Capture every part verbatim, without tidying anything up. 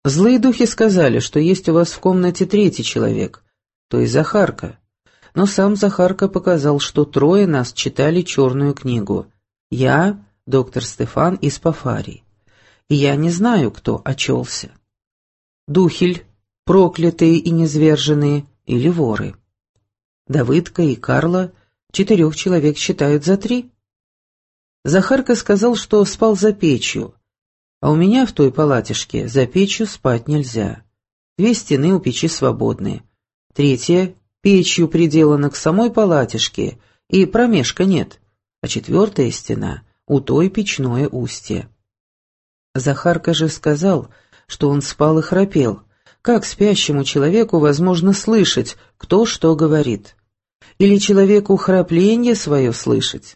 Злые духи сказали, что есть у вас в комнате третий человек, то есть Захарка. Но сам Захарка показал, что трое нас читали черную книгу. Я, доктор Стефан и Спафарий. И я не знаю, кто очелся. Духель, проклятые и низверженные, или воры. Давыдка и Карла четырех человек считают за три. Захарка сказал, что спал за печью, а у меня в той палатишке за печью спать нельзя. Две стены у печи свободны. Третья печью приделана к самой палатишке, и промежка нет, а четвертая стена у той печное устье. Захарка же сказал, что он спал и храпел. Как спящему человеку возможно слышать, кто что говорит? Или человеку храпленье свое слышать?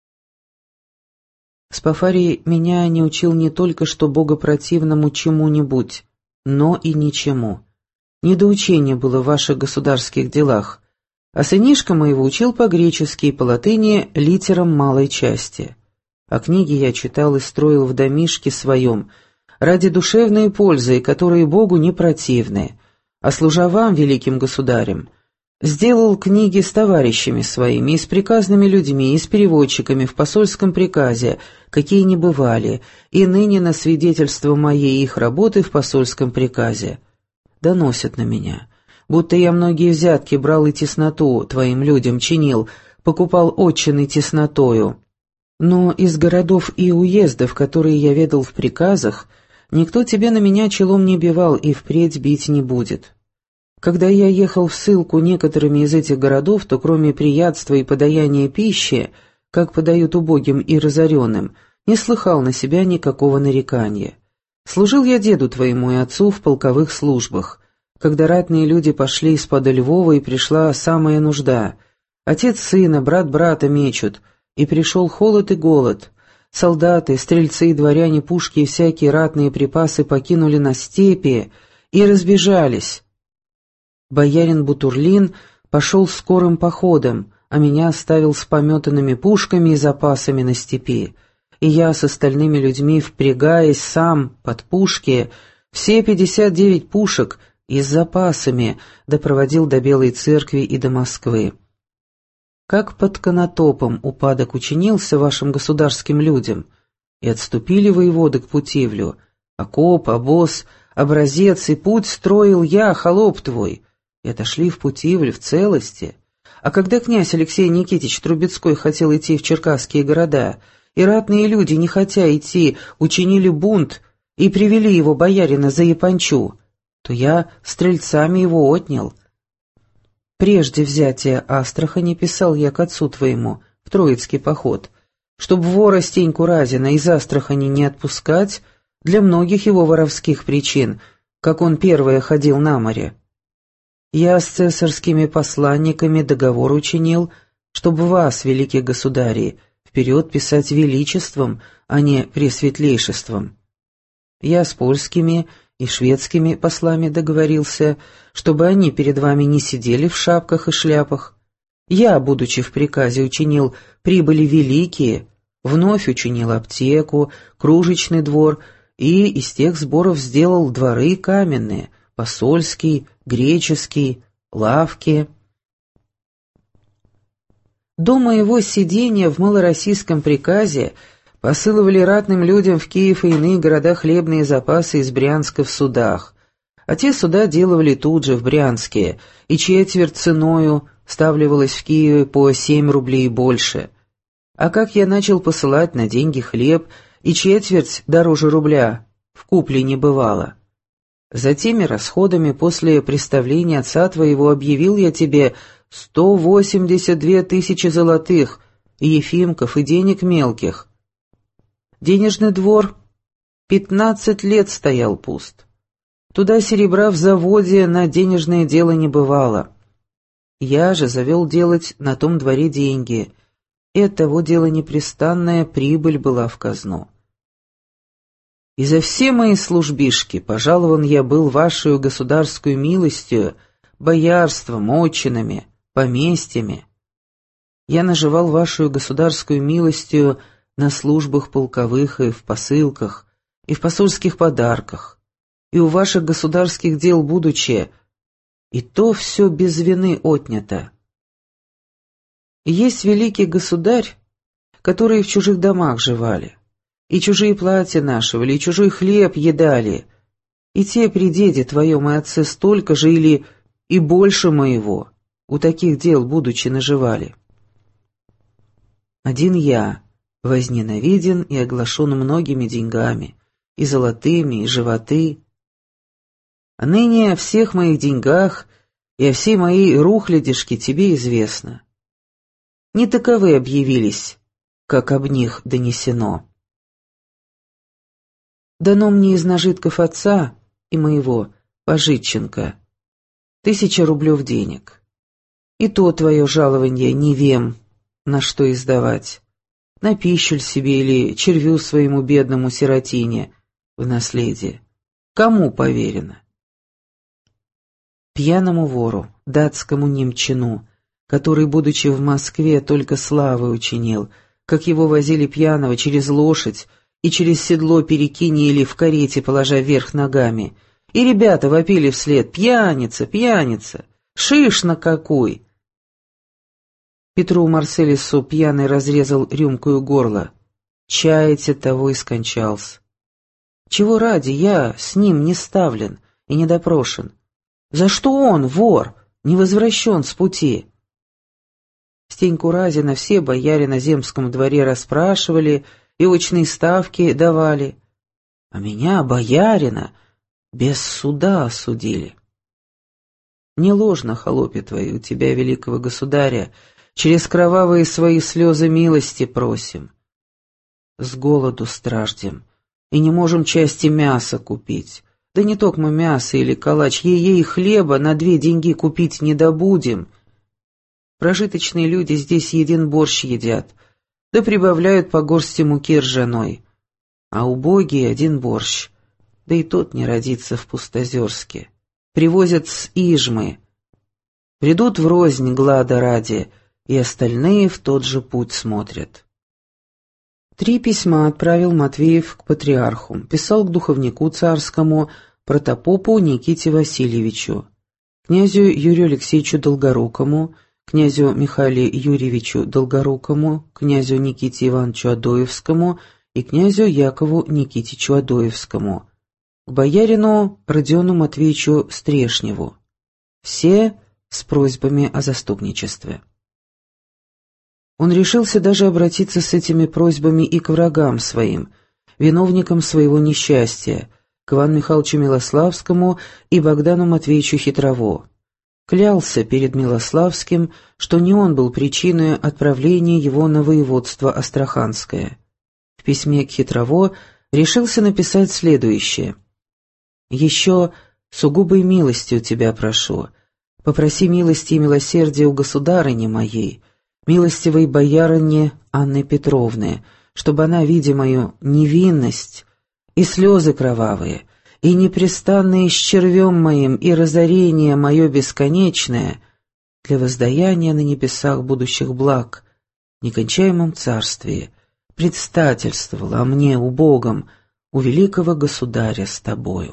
Спафарий меня не учил не только что богопротивному чему-нибудь, но и ничему. Недоучение было в ваших государских делах, а сынишка моего учил по-гречески и по-латыни литерам малой части. А книги я читал и строил в домишке своем, ради душевной пользы, которые Богу не противны, а служа вам, великим государем, сделал книги с товарищами своими, и с приказными людьми, и с переводчиками в посольском приказе, какие не бывали, и ныне на свидетельство моей их работы в посольском приказе. Доносят на меня, будто я многие взятки брал и тесноту твоим людям чинил, покупал отчины теснотою. Но из городов и уездов, которые я ведал в приказах, никто тебе на меня челом не бивал и впредь бить не будет. Когда я ехал в ссылку некоторыми из этих городов, то кроме приятства и подаяния пищи, как подают убогим и разоренным, не слыхал на себя никакого нарекания. Служил я деду твоему и отцу в полковых службах, когда ратные люди пошли из-под Львова и пришла самая нужда. Отец сына, брат брата мечут, и пришел холод и голод. Солдаты, стрельцы, дворяне, пушки и всякие ратные припасы покинули на степи и разбежались. Боярин Бутурлин пошел скорым походом, а меня оставил с пометанными пушками и запасами на степи. И я с остальными людьми, впрягаясь сам под пушки, все пятьдесят девять пушек и с запасами допроводил до Белой Церкви и до Москвы. Как под Конотопом упадок учинился вашим государским людям, и отступили воеводы к Путивлю, окоп, обоз, образец и путь строил я, холоп твой, и отошли в Путивль в целости. А когда князь Алексей Никитич Трубецкой хотел идти в черкасские города, и ратные люди, не хотя идти, учинили бунт и привели его боярина за Япончу, то я стрельцами его отнял. Прежде взятия Астрахани писал я к отцу твоему в Троицкий поход, чтоб вора Стеньку Разина из Астрахани не отпускать для многих его воровских причин, как он первое ходил на море. Я с цесарскими посланниками договор учинил, чтобы вас, великие государи, вперед писать величеством, а не пресветлейшеством. Я с польскими и шведскими послами договорился, чтобы они перед вами не сидели в шапках и шляпах. Я, будучи в приказе, учинил прибыли великие, вновь учинил аптеку, кружечный двор и из тех сборов сделал дворы каменные, посольский, греческий, лавки. До моего сидения в малороссийском приказе посылали ратным людям в Киев и иные города хлебные запасы из Брянска в судах, а те суда делали тут же, в Брянске, и четверть ценою ставливалась в Киеве по семь рублей больше. А как я начал посылать на деньги хлеб, и четверть дороже рубля в купле не бывало. За теми расходами после представления отца твоего объявил я тебе сто восемьдесят две тысячи золотых, и ефимков, и денег мелких. Денежный двор пятнадцать лет стоял пуст. Туда серебра в заводе на денежное дело не бывало. Я же завел делать на том дворе деньги, и оттого дело непрестанная прибыль была в казну. И за все мои службишки пожалован я был вашей государскую милостью, боярством, отчинами, поместьями. Я наживал вашу государскую милостью на службах полковых и в посылках, и в посольских подарках. и у ваших государских дел будучи, и то все без вины отнято. Есть великий государь, которые в чужих домах живали, и чужие платья нашивали, и чужой хлеб едали, и те при деде твоем и отце столько же или и больше моего, у таких дел будучи наживали. Один я возненавиден и оглашен многими деньгами, и золотыми, и животы. А ныне о всех моих деньгах и о всей моей рухлядишке тебе известно. Не таковы объявились, как об них донесено. Дано мне из нажитков отца и моего, пожитченка, тысяча рублев денег. И то твое жалованье не вем, на что издавать, на пищу ль себе или червю своему бедному сиротине в наследие. Кому поверено? Пьяному вору, датскому немчину, который, будучи в Москве, только славы учинил, как его возили пьяного через лошадь и через седло перекинили в карете, положа вверх ногами, и ребята вопили вслед: «Пьяница, пьяница! Шиш на какой!» Петру Марселису пьяный разрезал рюмкою горло. Чаете того и скончался. Чего ради я с ним не ставлен и не допрошен? За что он, вор, не возвращен с пути? Стеньку Разина все бояре на земском дворе расспрашивали и очные ставки давали, а меня, боярина, без суда осудили. Не ложно, холопи твои, у тебя, великого государя, через кровавые свои слезы милости просим. С голоду страждем, и не можем части мяса купить. Да не только мы мясо или калач, ей-ей хлеба на две деньги купить не добудем. Прожиточные люди здесь един борщ едят, да прибавляют по горсти муки ржаной. А убогие один борщ, да и тот не родится в Пустозерске. Привозят с Ижмы. Придут врознь глада ради, и остальные в тот же путь смотрят. Три письма отправил Матвеев к патриарху, писал к духовнику царскому, протопопу Никите Васильевичу, князю Юрию Алексеевичу Долгорукому, князю Михаилу Юрьевичу Долгорукому, князю Никите Ивановичу Адоевскому и князю Якову Никитичу Адоевскому, к боярину Родиону Матвеевичу Стрешневу. Все с просьбами о заступничестве. Он решился даже обратиться с этими просьбами и к врагам своим, виновникам своего несчастья, к Ивану Михайловичу Милославскому и Богдану Матвеевичу Хитрово. Клялся перед Милославским, что не он был причиной отправления его на воеводство Астраханское. В письме к Хитрово решился написать следующее. «Еще сугубой милости у тебя прошу. Попроси милости и милосердия у государыни моей, милостивой боярыне Анны Петровны, чтобы она, видя мою невинность и слезы кровавые, и непрестанное с червем моим и разорение мое бесконечное, для воздаяния на небесах будущих благ, некончаемом царстве, предстательствовала о мне убогом, у великого государя с тобою».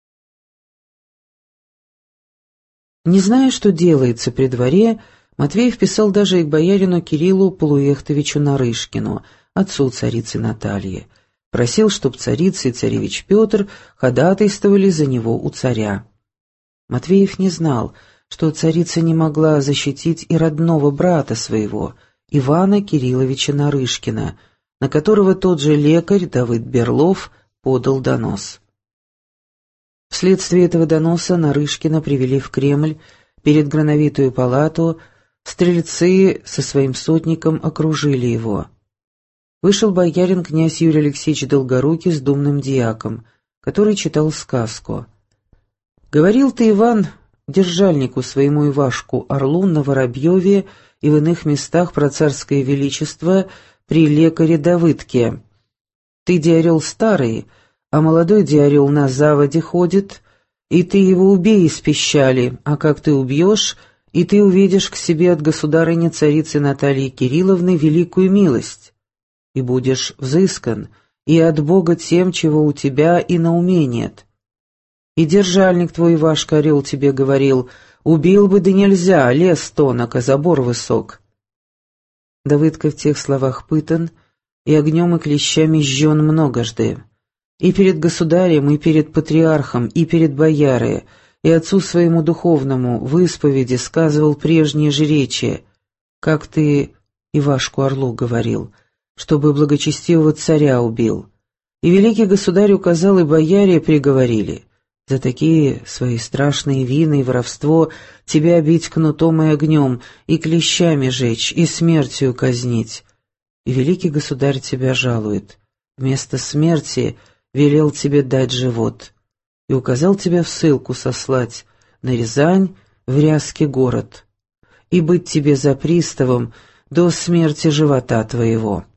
Не зная, что делается при дворе, Матвеев писал даже и к боярину Кириллу Полуехтовичу Нарышкину, отцу царицы Натальи, просил, чтоб царица и царевич Петр ходатайствовали за него у царя. Матвеев не знал, что царица не могла защитить и родного брата своего, Ивана Кирилловича Нарышкина, на которого тот же лекарь Давыд Берлов подал донос. Вследствие этого доноса Нарышкина привели в Кремль перед Грановитую палату. Стрельцы со своим сотником окружили его. Вышел боярин князь Юрий Алексеевич Долгорукий с думным дьяком, который читал сказку. «Говорил ты, Иван, держальнику своему Ивашку Орлу на Воробьеве и в иных местах про царское величество при лекаре Давыдке. Ты диарел старый, а молодой диарел на заводе ходит, и ты его убей из пищали, а как ты убьешь, и ты увидишь к себе от государыни царицы Натальи Кирилловны великую милость, и будешь взыскан, и от Бога тем, чего у тебя и на уме нет. И держальник твой Ивашка Орел тебе говорил: убил бы, да нельзя, лес тонок, а забор высок. Давыдка в тех словах пытан, и огнем и клещами жжен многожды. И перед государем, и перед патриархом, и перед бояры, и отцу своему духовному в исповеди сказывал прежние же речи, как ты Ивашку Орлу говорил, чтобы благочестивого царя убил. И великий государь указал, и бояре приговорили: за такие свои страшные вины и воровство тебя бить кнутом и огнем, и клещами жечь, и смертью казнить. И великий государь тебя жалует, вместо смерти велел тебе дать живот, и указал тебя в ссылку сослать на Рязань, в Рязкий город, и быть тебе за приставом до смерти живота твоего.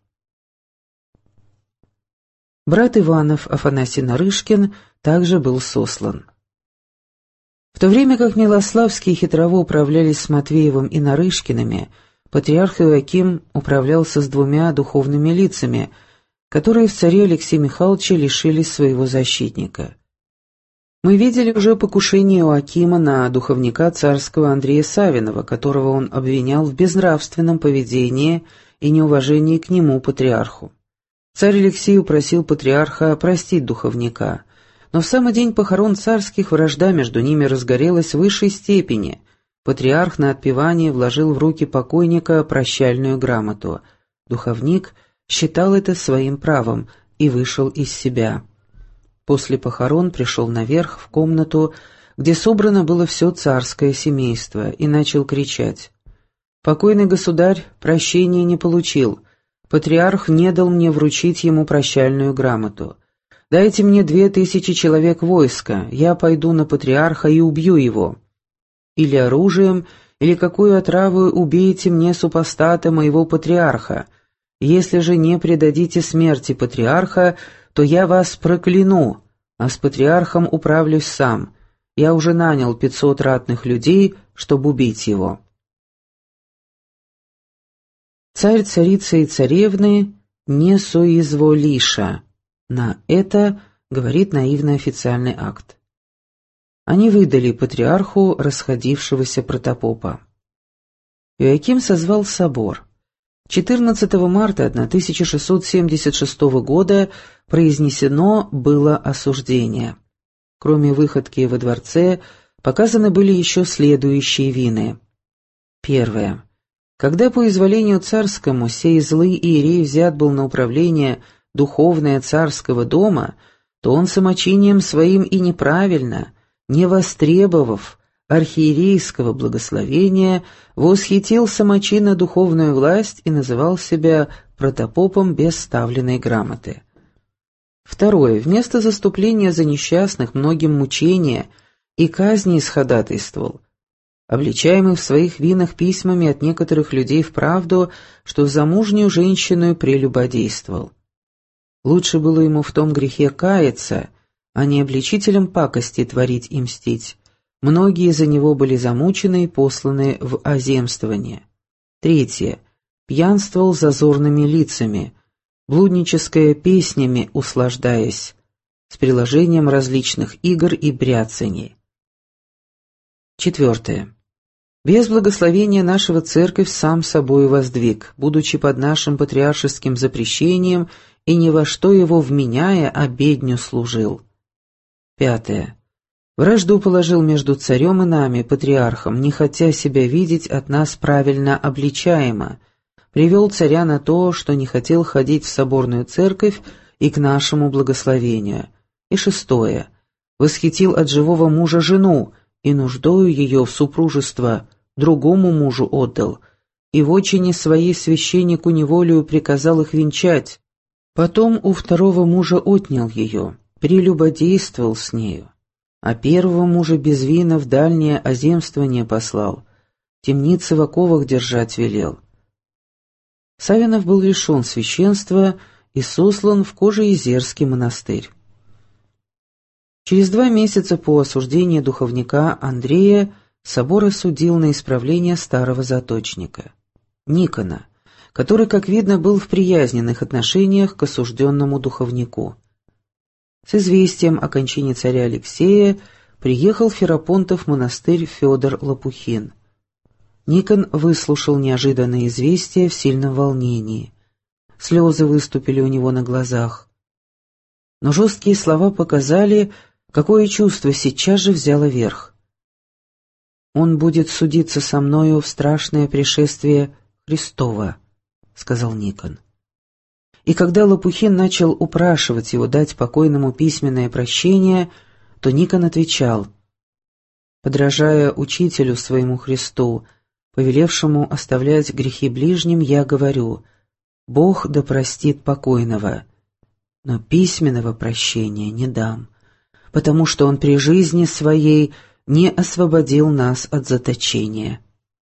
Брат Иванов, Афанасий Нарышкин, также был сослан. В то время как Милославские хитрово управлялись с Матвеевым и Нарышкиными, патриарх Иоаким управлялся с двумя духовными лицами, которые в царе Алексея Михайловича лишились своего защитника. Мы видели уже покушение Иоакима на духовника царского Андрея Савинова, которого он обвинял в безнравственном поведении и неуважении к нему, патриарху. Царь Алексей упросил патриарха простить духовника, но в самый день похорон царских вражда между ними разгорелась в высшей степени. Патриарх на отпевание вложил в руки покойника прощальную грамоту. Духовник считал это своим правом и вышел из себя. После похорон пришел наверх в комнату, где собрано было все царское семейство, и начал кричать: «Покойный государь прощения не получил. Патриарх не дал мне вручить ему прощальную грамоту. Дайте мне две тысячи человек войска, я пойду на патриарха и убью его. Или оружием, или какую отраву убейте мне супостата моего патриарха. Если же не предадите смерти патриарха, то я вас прокляну, а с патриархом управлюсь сам. Я уже нанял пятьсот ратных людей, чтобы убить его». Царь, царица и царевны не соизволиша. На это говорит наивный официальный акт. Они выдали патриарху расходившегося протопопа. Иоаким созвал собор. четырнадцатого марта тысяча шестьсот семьдесят шестого года произнесено было осуждение. Кроме выходки во дворце, показаны были еще следующие вины. Первое. Когда по изволению царскому сей злый иерей взят был на управление духовное царского дома, то он самочинием своим и неправильно, не востребовав архиерейского благословения, восхитил самочинно духовную власть и называл себя протопопом без ставленной грамоты. Второе. Вместо заступления за несчастных многим мучения и казни исходатайствовал, обличаемый в своих винах письмами от некоторых людей вправду, что замужнюю женщину прелюбодействовал. Лучше было ему в том грехе каяться, а не обличителям пакости творить и мстить. Многие за него были замучены и посланы в оземствование. Третье. Пьянствовал зазорными лицами, блудническое песнями услаждаясь, с приложением различных игр и бряцаний. Четвертое. Без благословения нашего церковь сам собой воздвиг, будучи под нашим патриаршеским запрещением и ни во что его вменяя, обедню служил. Пятое. Вражду положил между царем и нами, патриархом, не хотя себя видеть от нас правильно обличаемо, привел царя на то, что не хотел ходить в соборную церковь и к нашему благословению. И шестое. Восхитил от живого мужа жену, и нуждою ее в супружество другому мужу отдал, и в отчине своей священнику неволею приказал их венчать. Потом у второго мужа отнял ее, прелюбодействовал с нею, а первого мужа без вина в дальнее оземствование послал, темницы в оковах держать велел. Савинов был лишен священства и сослан в Кожеизерский монастырь. Через два месяца по осуждении духовника Андрея собор осудил на исправление старого заточника, Никона, который, как видно, был в приязненных отношениях к осужденному духовнику. С известием о кончине царя Алексея приехал в Ферапонтов монастырь Федор Лопухин. Никон выслушал неожиданное известие в сильном волнении. Слезы выступили у него на глазах. Но жесткие слова показали, какое чувство сейчас же взяло верх. «Он будет судиться со мною в страшное пришествие Христова», — сказал Никон. И когда Лопухин начал упрашивать его дать покойному письменное прощение, то Никон отвечал: «Подражая учителю своему Христу, повелевшему оставлять грехи ближним, я говорю: Бог да простит покойного, но письменного прощения не дам, потому что Он при жизни своей не освободил нас от заточения».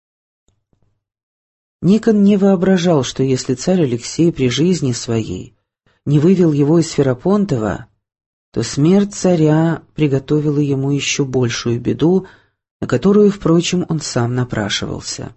Никон не воображал, что если царь Алексей при жизни своей не вывел его из Ферапонтова, то смерть царя приготовила ему еще большую беду, на которую, впрочем, он сам напрашивался.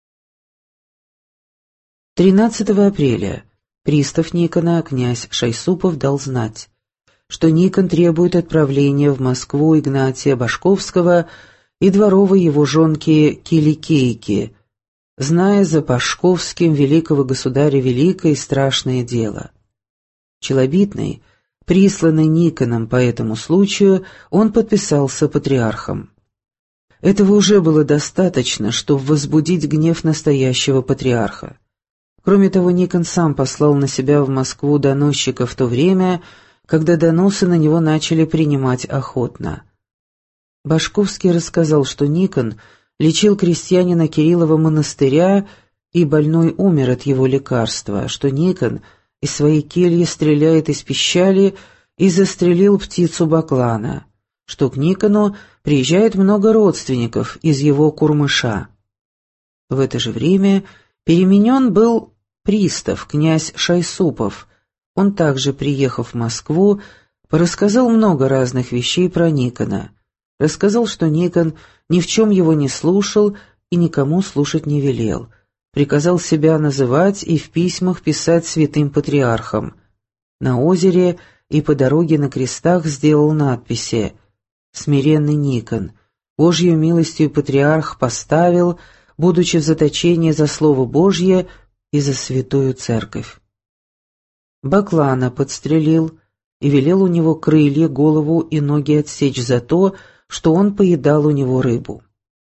тринадцатого апреля пристав Никона, князь Шайсупов, дал знать, что Никон требует отправления в Москву Игнатия Башковского и дворовой его жонки Киликейки, зная за Башковским великого государя великое и страшное дело. Челобитный, присланный Никоном по этому случаю, он подписался патриархом. Этого уже было достаточно, чтобы возбудить гнев настоящего патриарха. Кроме того, Никон сам послал на себя в Москву доносчика в то время, когда доносы на него начали принимать охотно. Башковский рассказал, что Никон лечил крестьянина Кириллова монастыря, и больной умер от его лекарства, что Никон из своей кельи стреляет из пищали и застрелил птицу Баклана, что к Никону приезжает много родственников из его Курмыша. В это же время переменен был пристав, князь Шайсупов. Он также, приехав в Москву, порассказал много разных вещей про Никона. Рассказал, что Никон ни в чем его не слушал и никому слушать не велел. Приказал себя называть и в письмах писать святым патриархом. На озере и по дороге на крестах сделал надписи: «Смиренный Никон, Божьей милостью патриарх поставил, будучи в заточении за Слово Божье и за святую церковь». Баклана подстрелил и велел у него крылья, голову и ноги отсечь за то, что он поедал у него рыбу.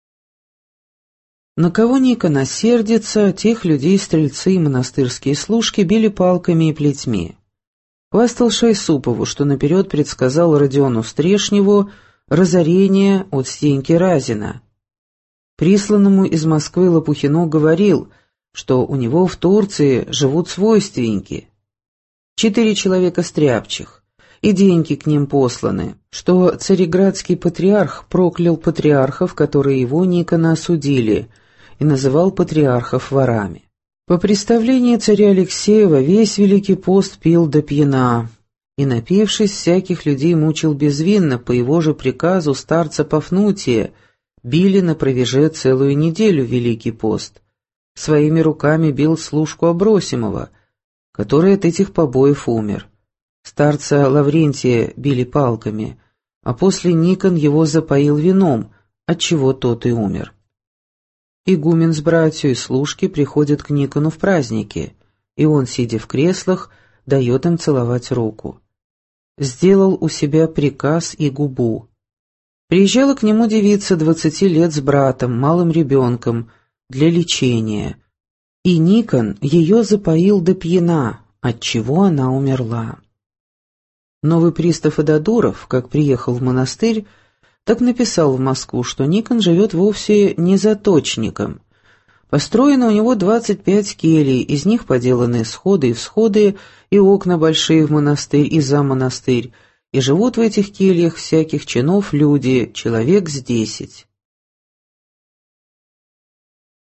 На кого Никон осердится, тех людей стрельцы и монастырские служки били палками и плетьми. Хвастал Шайсупову, что наперед предсказал Родиону Стрешневу разорение от Стеньки Разина. Присланному из Москвы Лопухину говорил, что у него в Турции живут свойственники. Четыре человека стряпчих, и деньги к ним посланы, что цареградский патриарх проклял патриархов, которые его, Никона, осудили, и называл патриархов ворами. По представлению царя Алексея весь Великий пост пил до пьяна, и, напившись, всяких людей мучил безвинно, по его же приказу старца Пафнутия били на провеже целую неделю Великий пост. Своими руками бил служку Абросимова, который от этих побоев умер. Старца Лаврентия били палками, а после Никон его запоил вином, отчего тот и умер. Игумен с братьей и служки приходят к Никону в праздники, и он, сидя в креслах, дает им целовать руку. Сделал у себя приказ и губу. Приезжала к нему девица двадцати лет с братом, малым ребенком, для лечения, и Никон ее запоил до пьяна, отчего она умерла. Новый пристав Ададуров, как приехал в монастырь, так написал в Москву, что Никон живет вовсе не заточником. Построено у него двадцать пять келий, из них поделаны сходы и всходы, и окна большие в монастырь и за монастырь, и живут в этих кельях всяких чинов люди, человек с десять.